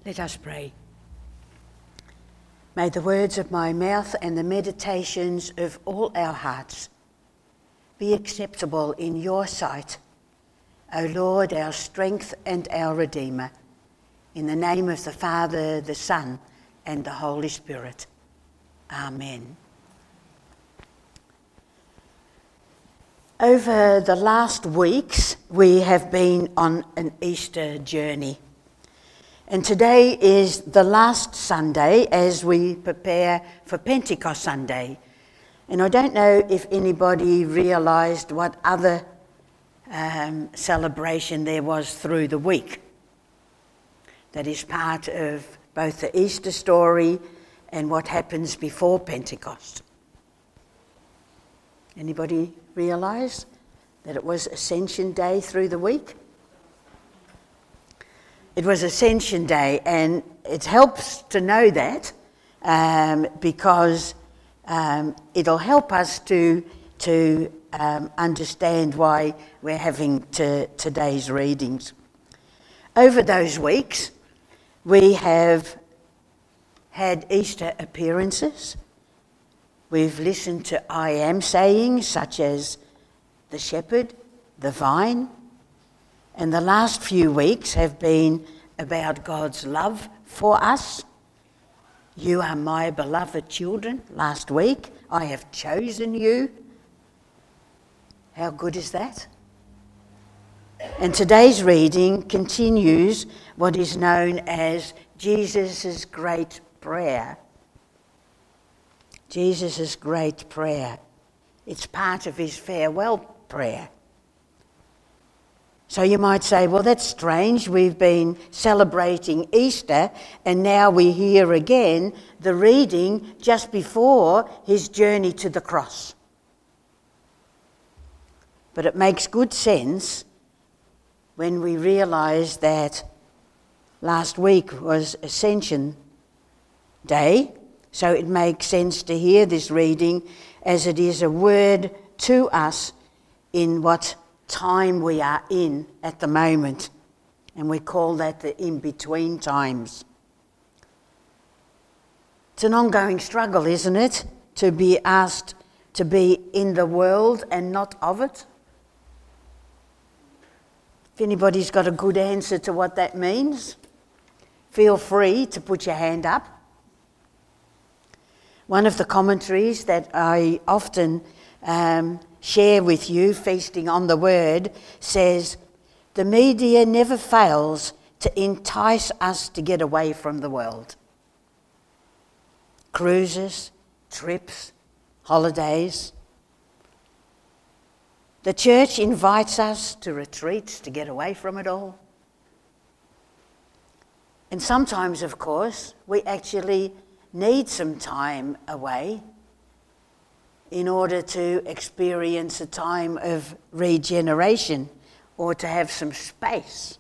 Let us pray. May the words of my mouth and the meditations of all our hearts be acceptable in your sight, O Lord, our strength and our Redeemer, in the name of the Father, the Son, and the Holy Spirit. Amen. Over the last weeks, we have been on an Easter journey. And today is the last Sunday as we prepare for Pentecost Sunday. And I don't know if anybody realised what other celebration there was through the week. That is part of both the Easter story and what happens before Pentecost. Anybody realise that it was Ascension Day through the week? It was Ascension Day, and it helps to know that because it'll help us to understand why we're having today's readings. Over those weeks, we have had Easter appearances. We've listened to I am sayings such as the shepherd, the vine, and the last few weeks have been about God's love for us. You are my beloved children. Last week, I have chosen you. How good is that? And today's reading continues what is known as Jesus' great prayer. Jesus' great prayer. It's part of his farewell prayer. So you might say, well, that's strange. We've been celebrating Easter and now we hear again the reading just before his journey to the cross. But it makes good sense when we realise that last week was Ascension Day, so it makes sense to hear this reading as it is a word to us in what time we are in at the moment, and we call that the in-between times. It's an ongoing struggle, isn't it, to be asked to be in the world and not of it? If anybody's got a good answer to what that means, feel free to put your hand up. One of the commentaries that I often share with you, feasting on the word, says, the media never fails to entice us to get away from the world. Cruises, trips, holidays. The church invites us to retreats to get away from it all. And sometimes, of course, we actually need some time away in order to experience a time of regeneration or to have some space.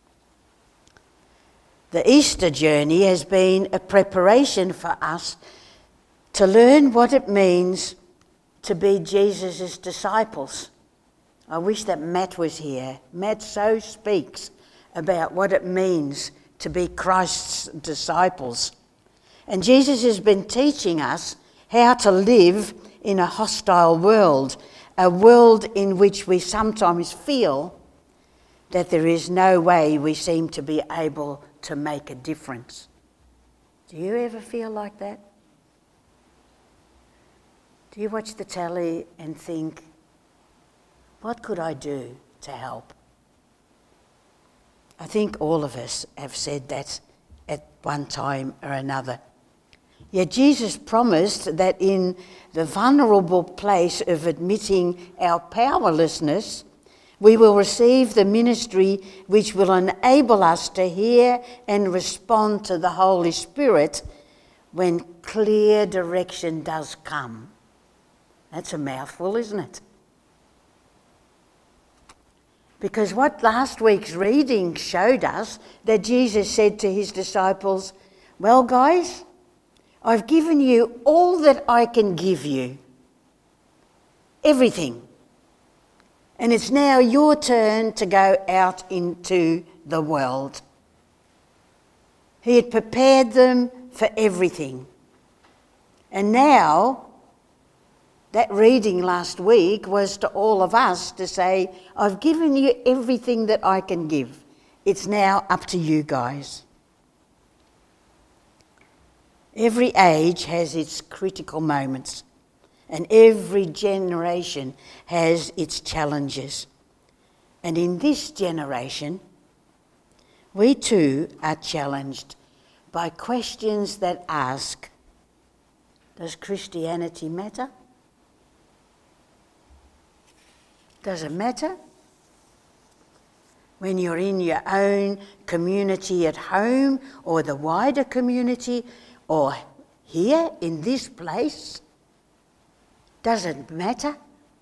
The Easter journey has been a preparation for us to learn what it means to be Jesus' disciples. I wish that Matt was here. Matt so speaks about what it means to be Christ's disciples. And Jesus has been teaching us how to live in a hostile world, a world in which we sometimes feel that there is no way we seem to be able to make a difference. Do you ever feel like that? Do you watch the telly and think, what could I do to help? I think all of us have said that at one time or another. Yet Jesus promised that in the vulnerable place of admitting our powerlessness, we will receive the ministry which will enable us to hear and respond to the Holy Spirit when clear direction does come. That's a mouthful, isn't it? Because what last week's reading showed us, that Jesus said to his disciples, well, guys, I've given you all that I can give you. Everything. And it's now your turn to go out into the world. He had prepared them for everything. And now, that reading last week was to all of us to say, I've given you everything that I can give. It's now up to you guys. Every age has its critical moments, and every generation has its challenges. And in this generation, we too are challenged by questions that ask, does Christianity matter? Does it matter? When you're in your own community at home or the wider community or here in this place, does it matter?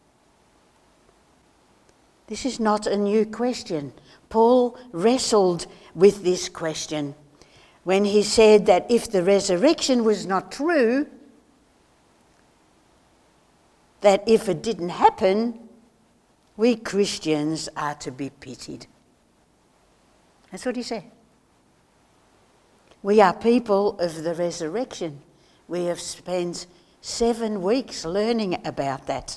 This is not a new question. Paul wrestled with this question when he said that if the resurrection was not true, that if it didn't happen, we Christians are to be pitied. That's what he said. We are people of the resurrection. We have spent 7 weeks learning about that.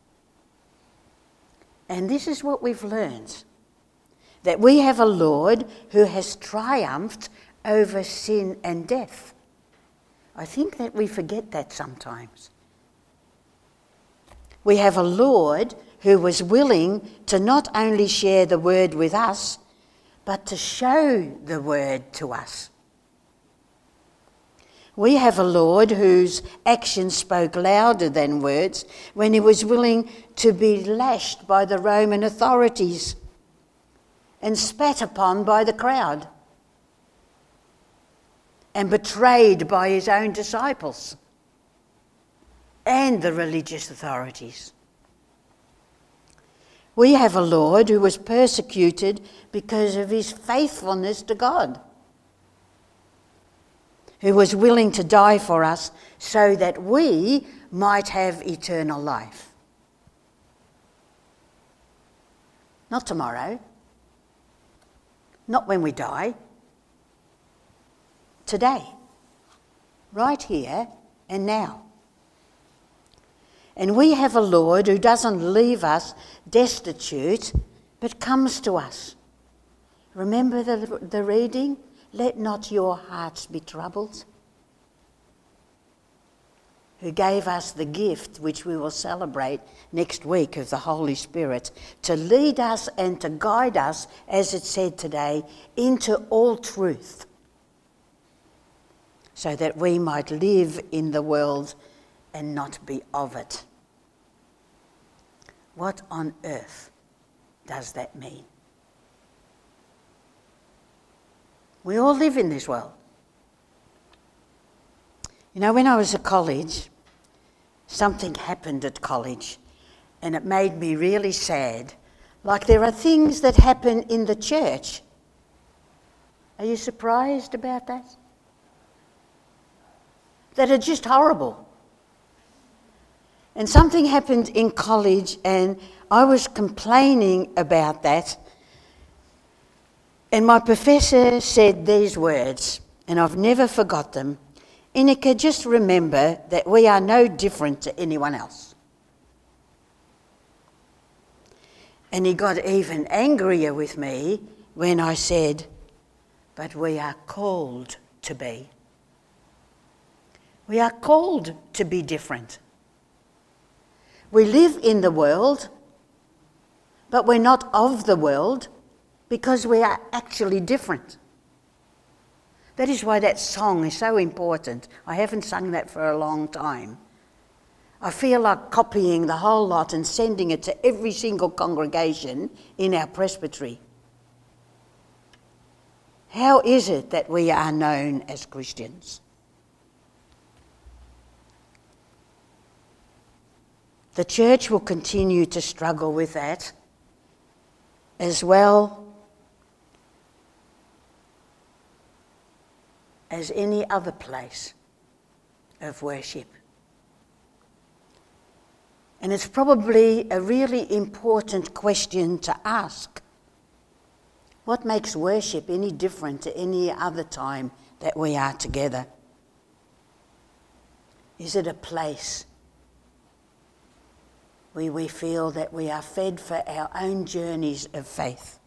And this is what we've learned, that we have a Lord who has triumphed over sin and death. I think that we forget that sometimes. We have a Lord who was willing to not only share the word with us, but to show the word to us. We have a Lord whose actions spoke louder than words when he was willing to be lashed by the Roman authorities and spat upon by the crowd and betrayed by his own disciples and the religious authorities. We have a Lord who was persecuted because of his faithfulness to God, who was willing to die for us so that we might have eternal life. Not tomorrow, not when we die, today, right here and now. And we have a Lord who doesn't leave us destitute, but comes to us. Remember the reading? Let not your hearts be troubled. Who gave us the gift, which we will celebrate next week, of the Holy Spirit, to lead us and to guide us, as it said today, into all truth, so that we might live in the world and not be of it. What on earth does that mean? We all live in this world. You know, when I was at college, something happened at college and it made me really sad. Like there are things that happen in the church. Are you surprised about that? That are just horrible. And something happened in college and I was complaining about that. And my professor said these words, and I've never forgot them. Inika, just remember that we are no different to anyone else. And he got even angrier with me when I said, but we are called to be. We are called to be different. We live in the world, but we're not of the world because we are actually different. That is why that song is so important. I haven't sung that for a long time. I feel like copying the whole lot and sending it to every single congregation in our presbytery. How is it that we are known as Christians? The church will continue to struggle with that, as well as any other place of worship. And it's probably a really important question to ask. What makes worship any different to any other time that we are together? Is it a place where we feel that we are fed for our own journeys of faith?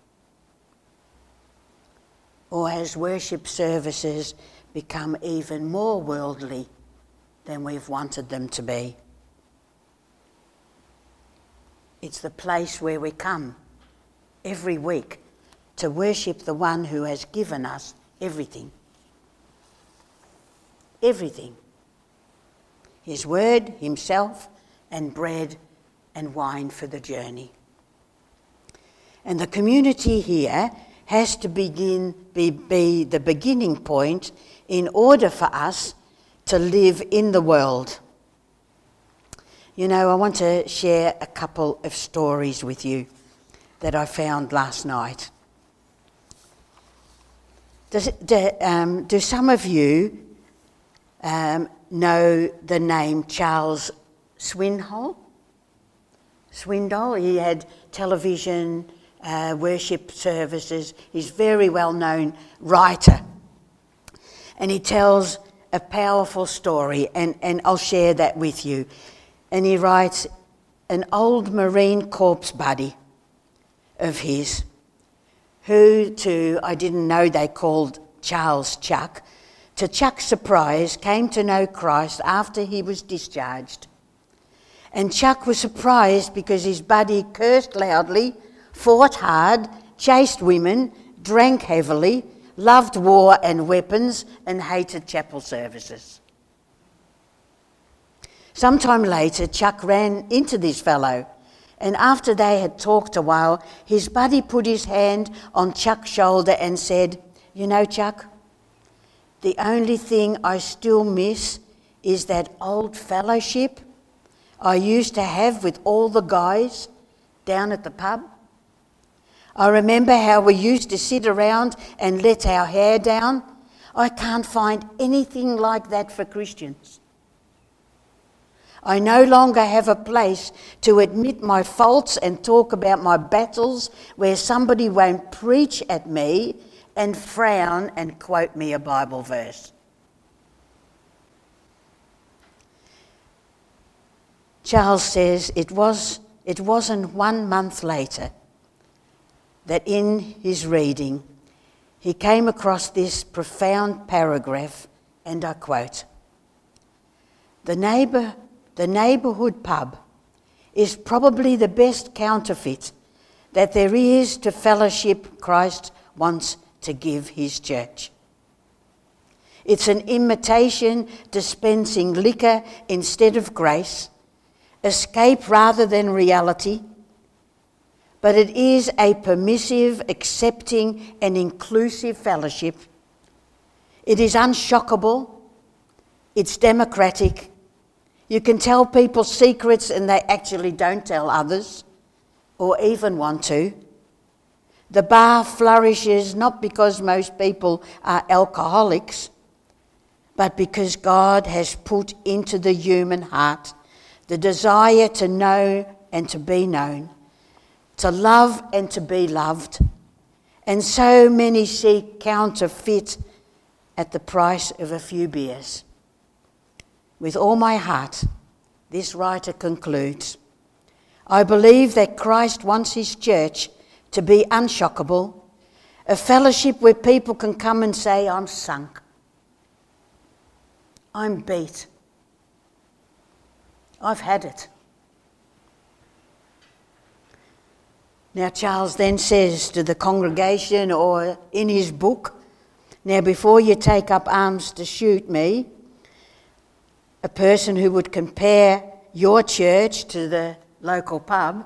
Or has worship services become even more worldly than we've wanted them to be? It's the place where we come every week to worship the one who has given us everything. Everything. His word, himself, and bread and wine for the journey. And the community here has to be the beginning point in order for us to live in the world. You know, I want to share a couple of stories with you that I found last night. Do some of you know the name Charles Swindoll? He had television worship services. He's a very well-known writer. And he tells a powerful story, and I'll share that with you. And he writes, an old Marine Corps buddy of his, who I didn't know they called Charles Chuck, to Chuck's surprise, came to know Christ after he was discharged. And Chuck was surprised because his buddy cursed loudly, fought hard, chased women, drank heavily, loved war and weapons, and hated chapel services. Sometime later, Chuck ran into this fellow, and after they had talked a while, his buddy put his hand on Chuck's shoulder and said, "You know, Chuck, the only thing I still miss is that old fellowship I used to have with all the guys down at the pub. I remember how we used to sit around and let our hair down. I can't find anything like that for Christians. I no longer have a place to admit my faults and talk about my battles where somebody won't preach at me and frown and quote me a Bible verse." Charles says it wasn't 1 month later that in his reading he came across this profound paragraph, and I quote, The neighbourhood pub is probably the best counterfeit that there is to fellowship Christ wants to give his church. It's an imitation dispensing liquor instead of grace, escape rather than reality, but it is a permissive, accepting and inclusive fellowship. It is unshockable, it's democratic. You can tell people secrets and they actually don't tell others or even want to. The bar flourishes not because most people are alcoholics, but because God has put into the human heart the desire to know and to be known, to love and to be loved. And so many seek counterfeit at the price of a few beers. With all my heart, this writer concludes, I believe that Christ wants his church to be unshockable, a fellowship where people can come and say, I'm sunk, I'm beat, I've had it. Now Charles then says to the congregation, or in his book, now before you take up arms to shoot me, a person who would compare your church to the local pub,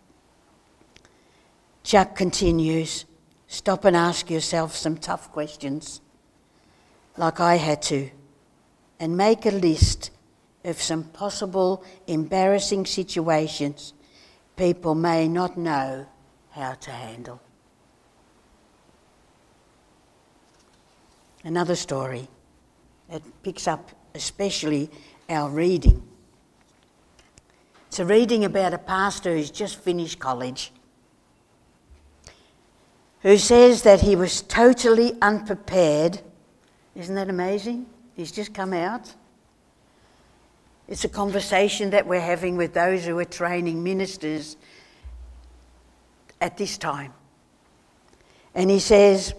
Chuck continues, stop and ask yourself some tough questions, like I had to, and make a list of some possible embarrassing situations people may not know how to handle. Another story that picks up especially our reading. It's a reading about a pastor who's just finished college. who says that he was totally unprepared. Isn't that amazing? He's just come out. It's a conversation that we're having with those who are training ministers at this time. And he says,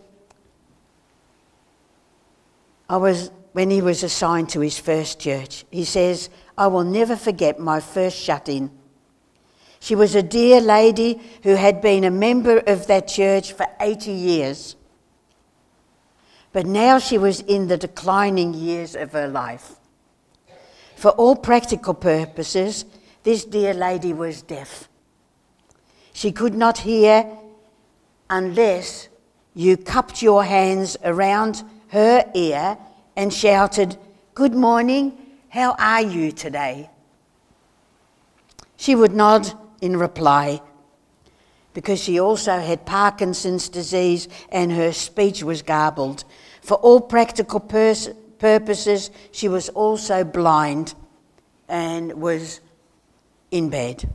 when he was assigned to his first church, he says, I will never forget my first shut-in. She was a dear lady who had been a member of that church for 80 years. But now she was in the declining years of her life. For all practical purposes, this dear lady was deaf. She could not hear unless you cupped your hands around her ear and shouted, "Good morning, how are you today?" She would nod in reply, because she also had Parkinson's disease and her speech was garbled. For all practical purposes, she was also blind and was in bed.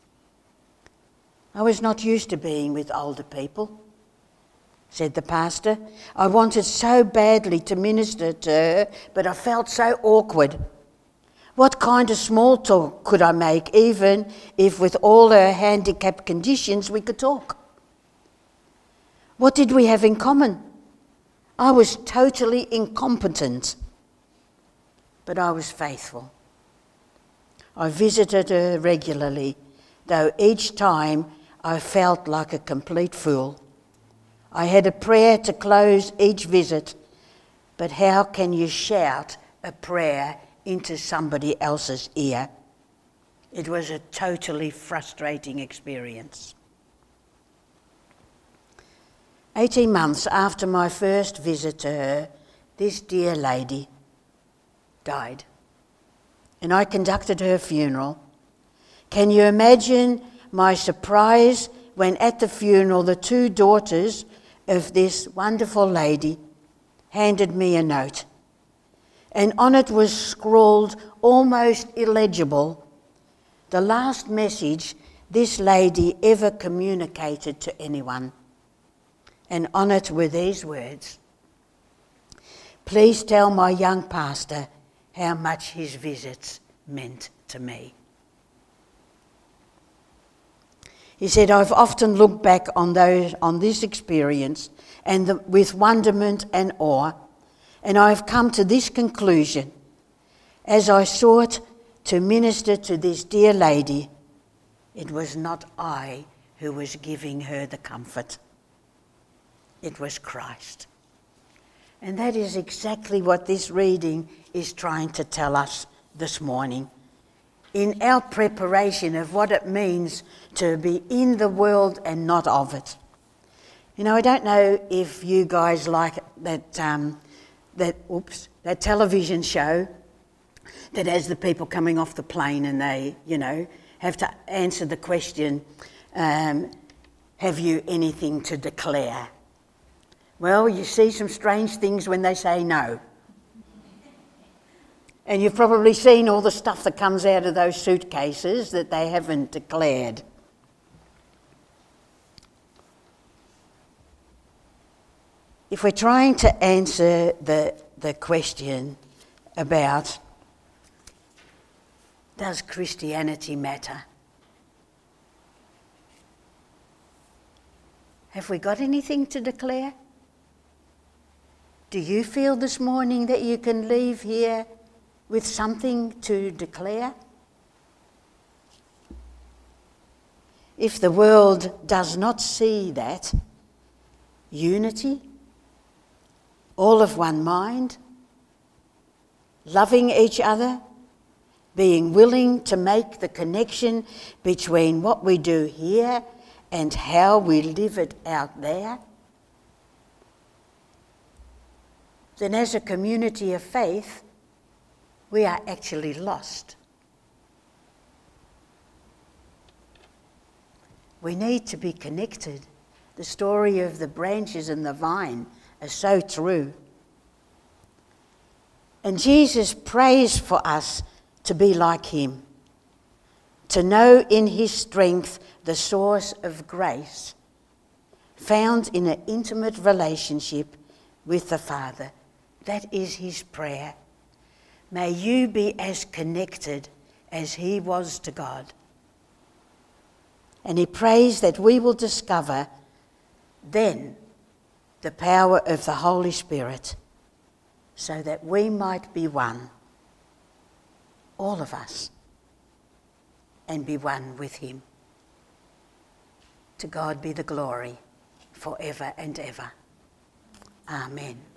I was not used to being with older people, said the pastor. I wanted so badly to minister to her, but I felt so awkward. What kind of small talk could I make, even if with all her handicap conditions we could talk? What did we have in common? I was totally incompetent, but I was faithful. I visited her regularly, though each time I felt like a complete fool. I had a prayer to close each visit, but how can you shout a prayer into somebody else's ear? It was a totally frustrating experience. 18 months after my first visit to her, this dear lady died, and I conducted her funeral. Can you imagine my surprise when at the funeral the two daughters of this wonderful lady handed me a note, and on it was scrawled, almost illegible, the last message this lady ever communicated to anyone. And on it were these words: please tell my young pastor how much his visits meant to me. He said, I've often looked back on this experience and with wonderment and awe, and I have come to this conclusion. As I sought to minister to this dear lady, it was not I who was giving her the comfort. It was Christ. And that is exactly what this reading is trying to tell us this morning. In our preparation of what it means to be in the world and not of it. You know, I don't know if you guys like that television show that has the people coming off the plane and they, have to answer the question, have you anything to declare? Well, you see some strange things when they say no. And you've probably seen all the stuff that comes out of those suitcases that they haven't declared. If we're trying to answer the question about does Christianity matter? Have we got anything to declare? Do you feel this morning that you can leave here with something to declare? If the world does not see that unity, all of one mind, loving each other, being willing to make the connection between what we do here and how we live it out there, then as a community of faith, we are actually lost. We need to be connected. The story of the branches and the vine is so true. And Jesus prays for us to be like him, to know in his strength the source of grace, found in an intimate relationship with the Father. That is his prayer. May you be as connected as he was to God. And he prays that we will discover then the power of the Holy Spirit so that we might be one, all of us, and be one with him. To God be the glory forever and ever. Amen.